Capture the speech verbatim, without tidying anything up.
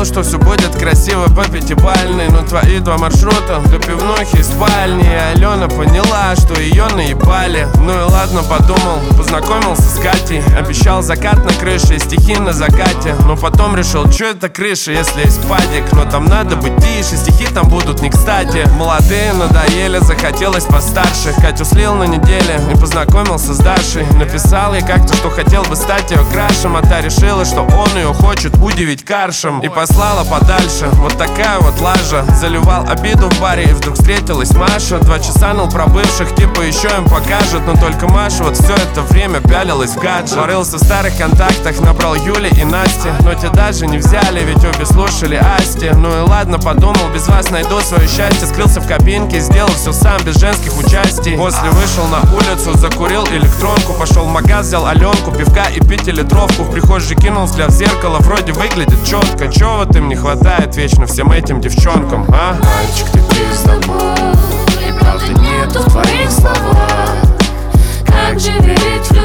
говорил, что все будет красиво по пятибалльной, но твои два маршрута до пивнухи и спальни. И Алена поняла, что ее наебали. Ну и ладно, подумал, познакомился с Катей. Обещал закат на крыше и стихи на закате. Но потом решил, что это крыша, если есть падик. Но там надо быть тише, стихи там будут не кстати. Молодые надоели, захотелось постарше. Катю слил на неделе и познакомился с Дашей. Написал ей как-то, что хотел бы стать ее крашем, а та решила, что он ее хочет удивить каршем, и послала подальше. Вот такая вот лажа. Заливал обиду в баре, и вдруг встретилась Маша. Два часа ныл про бывших, типа еще им покажет. Но только Маша вот все это время пялилась в гаджет. Порылся в старых контактах, набрал Юли и Насти, но те даже не взяли, ведь обе слушали Асти. Ну и ладно, подумал, без вас найду свое счастье. Скрылся в кабинке, сделал все сам, без женских участий. После вышел на улицу, закурил электронку. Пошел в магаз, взял Аленку, пивка и пятилитровку. В прихожей кинул взгляд в зеркало, вроде выглядит четко. Чего вот им не хватает вечно всем этим девчонкам, а? Мальчик, ты пиздобол, и правда нету в твоих словах. Как же верить в